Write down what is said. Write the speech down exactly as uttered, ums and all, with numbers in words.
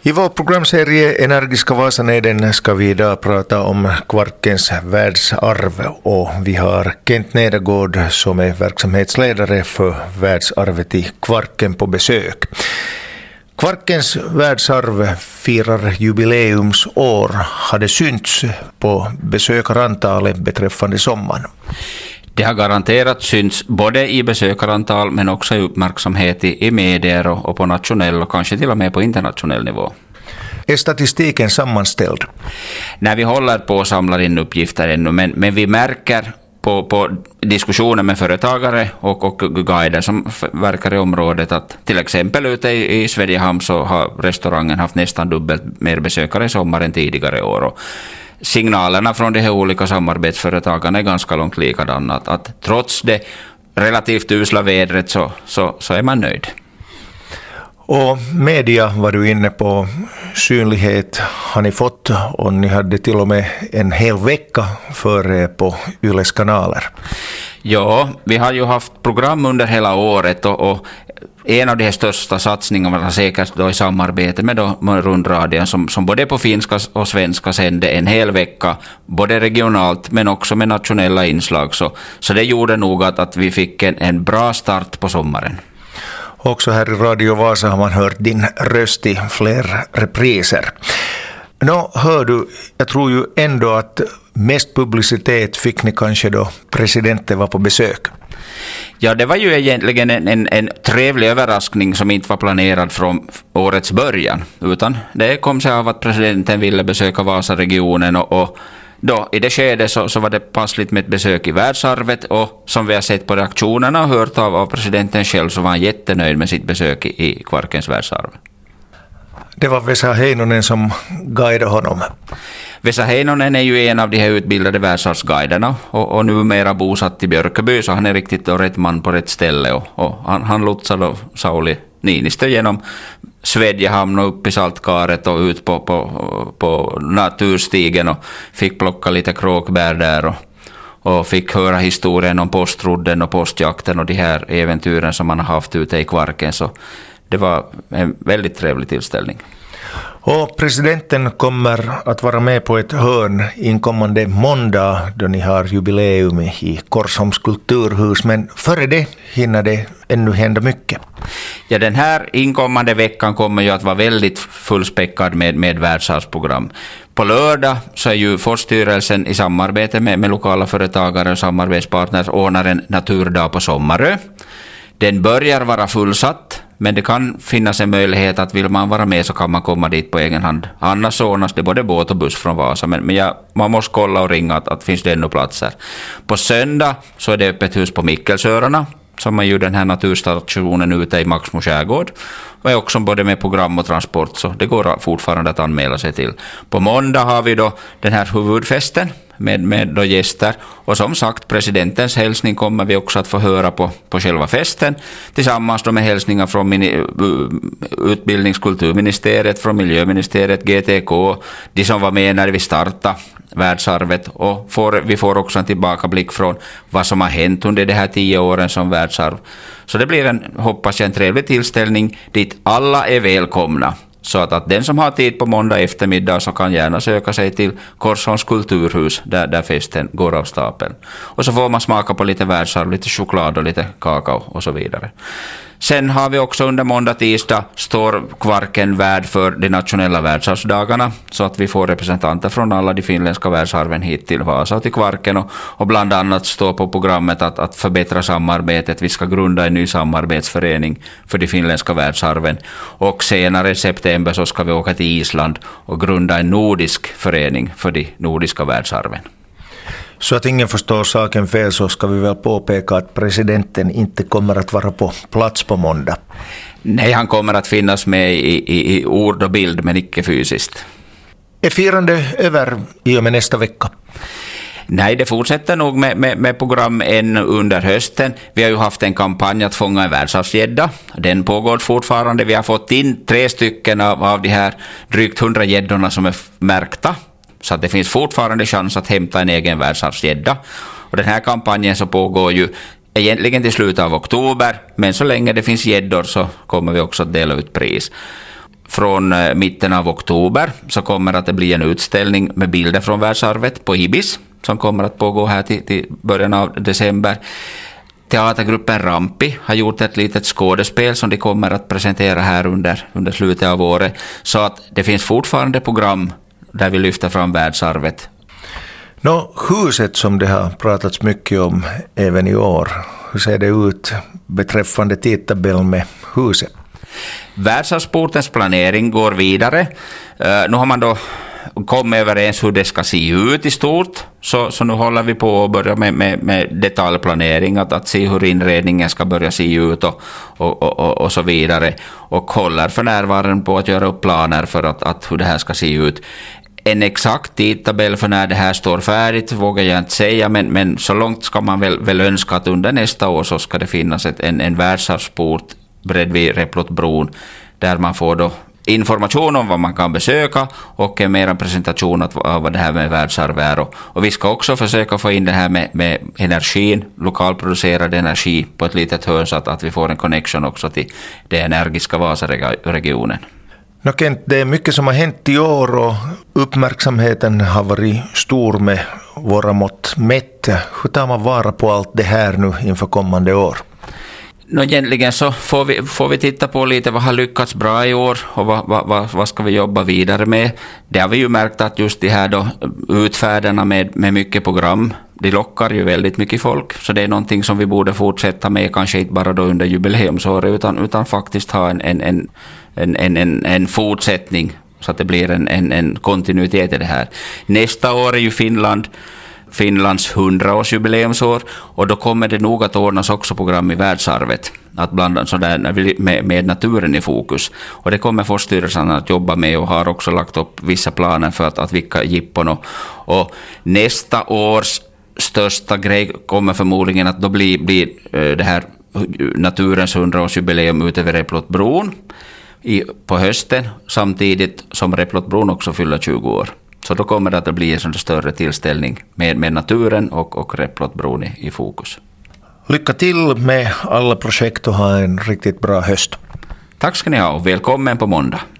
I vår programserie Energiska Vasaneden ska vi idag prata om Kvarkens världsarv och vi har Kent Nedergård som är verksamhetsledare för världsarvet i Kvarken på besök. Kvarkens världsarv firar jubileumsår. Har det synts på besökarantalet beträffande sommaren? Det har garanterat synts både i besökarantal men också i uppmärksamhet i, i medier och, och på nationell och kanske till och med på internationell nivå. Är statistiken sammanställd? När vi håller på att samla in uppgifter ännu, men, men vi märker på, på diskussioner med företagare och, och guider som verkar i området att till exempel ute i, i Svedjehamn så har restaurangen haft nästan dubbelt mer besökare i sommar än tidigare år. Och signalerna från de här olika samarbetsföretagen är ganska långt likadana. Att, att trots det relativt usla vädret så, så, så är man nöjd. Och media var du inne på, synlighet har ni fått och ni hade till och med en hel vecka för er på Yles kanaler. Ja, vi har ju haft program under hela året och, och en av de här största satsningarna var säkert då i samarbete med, då, med rundradion som, som både på finska och svenska sände en hel vecka, både regionalt men också med nationella inslag. Så, så det gjorde nog att, att vi fick en, en bra start på sommaren. Också här i Radio Vasa har man hört din röst i fler repriser. Nå, hör du, jag tror ju ändå att mest publicitet fick ni kanske då presidenten var på besök. Ja, det var ju egentligen en, en, en trevlig överraskning som inte var planerad från årets början, utan det kom sig av att presidenten ville besöka Vasaregionen och, och då i det skedet så, så var det passligt med ett besök i världsarvet och som vi har sett på reaktionerna och hört av, av presidenten själv så var han jättenöjd med sitt besök i, i Kvarkens världsarv. Det var Vesa Heinonen som guidade honom. Vesa Heinonen är ju en av de här utbildade världsarvsguiderna och, och numera bosatt i Björköby, så han är riktigt då rätt man på rätt ställe och, och han, han lotsade Sauli Niinistö genom Svedjehamn och upp i Saltkaret och ut på, på, på naturstigen och fick plocka lite kråkbär där och, och fick höra historien om postrodden och postjakten och de här äventyren som man har haft ute i Kvarken, så det var en väldigt trevlig tillställning. Och presidenten kommer att vara med på ett hörn inkommande måndag då ni har jubileum i Korsholms kulturhus. Men före det hinner det ännu hända mycket. Ja, den här inkommande veckan kommer ju att vara väldigt fullspäckad med, med världsarvsprogram. På lördag så är ju Forststyrelsen i samarbete med, med lokala företagare och samarbetspartners ordnar en naturdag på Sommarö. Den börjar vara fullsatt, men det kan finnas en möjlighet att vill man vara med så kan man komma dit på egen hand. Annars ordnas det både båt och buss från Vasa, men, men ja, man måste kolla och ringa att, att finns det ännu platser. På söndag så är det öppet hus på Mikkelsörarna, som är ju den här naturstationen ute i Maxmo skärgård. Och är också både med program och transport, så det går fortfarande att anmäla sig till. På måndag har vi då den här huvudfesten med, med då gäster. Och som sagt, presidentens hälsning kommer vi också att få höra på, på själva festen. Tillsammans då med hälsningar från mini, utbildningskulturministeriet, från miljöministeriet, G T K, de som var med när vi startade världsarvet. Och får, vi får också en tillbakablick från vad som har hänt under de här tio åren som världsarv. Så det blir en, hoppas jag, en trevlig tillställning dit alla är välkomna. Så att, att den som har tid på måndag eftermiddag så kan gärna söka sig till Korsholms kulturhus där, där festen går av stapeln. Och så får man smaka på lite världsarv, lite choklad och lite kakao och så vidare. Sen har vi också under måndag tisdag står Kvarken värd för de nationella världsarvsdagarna, så att vi får representanter från alla de finländska världsarven hit till Vasa och till Kvarken och, och bland annat står på programmet att, att förbättra samarbetet. Vi ska grunda en ny samarbetsförening för de finländska världsarven och senare i september så ska vi åka till Island och grunda en nordisk förening för de nordiska världsarven. Så att ingen förstår saken fel så ska vi väl påpeka att presidenten inte kommer att vara på plats på måndag. Nej, han kommer att finnas med i, i, i ord och bild men icke fysiskt. Är firande över i och med nästa vecka? Nej, det fortsätter nog med, med, med program än under hösten. Vi har ju haft en kampanj att fånga en världsarvsgädda. Den pågår fortfarande. Vi har fått in tre stycken av, av de här drygt hundra gäddorna som är märkta. Så att det finns fortfarande chans att hämta en egen världsarvsgädda. Och den här kampanjen så pågår ju egentligen till slutet av oktober. Men så länge det finns gäddor så kommer vi också att dela ut pris. från mitten av oktober så kommer att det bli en utställning med bilder från världsarvet på Ibis som kommer att pågå här till, till början av december. Teatergruppen Rampi har gjort ett litet skådespel som de kommer att presentera här under, under slutet av året. Så att det finns fortfarande program där vi lyfter fram världsarvet. Nå, huset som det har pratats mycket om även i år, hur ser det ut beträffande tidtabell med huset? Världsarvsportens planering går vidare. Uh, nu har man då kommit överens hur det ska se ut i stort. Så, så nu håller vi på att börja med, med, med detaljplanering, att, att se hur inredningen ska börja se ut och, och, och, och så vidare. Och håller för närvarande på att göra upp planer för att, att hur det här ska se ut. En exakt tidtabell för när det här står färdigt vågar jag inte säga, men, men så långt ska man väl, väl önska att under nästa år så ska det finnas ett, en, en världsarvsport bredvid Replotbron där man får då information om vad man kan besöka och en mer en presentation av vad det här med världsarv är. Och, och vi ska också försöka få in det här med, med energin, lokalproducerad energi på ett litet hörn så att, att vi får en connection också till den energiska Vasaregionen. Nå Kent, det är mycket som har hänt i år och uppmärksamheten har varit stor med våra mått mätt. Hur tar man vara på allt det här nu inför kommande år? Nå, egentligen så får vi, får vi titta på lite vad har lyckats bra i år och vad, vad, vad ska vi jobba vidare med. Det har vi ju märkt att just de här då utfärderna med, med mycket program, det lockar ju väldigt mycket folk. Så det är någonting som vi borde fortsätta med, kanske inte bara då under jubileumsåret utan, utan faktiskt ha en, en, en, en, en, en, en fortsättning så att det blir en, en, en kontinuitet i det här. Nästa år är ju Finland Finlands hundraårsjubileumsår och då kommer det nog att ordnas också program i världsarvet att blanda sådär med, med naturen i fokus, och det kommer Forsstyrelsen att jobba med och har också lagt upp vissa planer för att, att vicka jippon och, och nästa års största grej kommer förmodligen att då bli, bli det här naturens hundraårsjubileum ute vid Replotbron i, på hösten samtidigt som Replotbron också fyller tjugo år. Så då kommer det att bli en sån större tillställning med, med naturen och, och Replotbron i, i fokus. Lycka till med alla projekt och ha en riktigt bra höst. Tack ska ni ha och välkommen på måndag.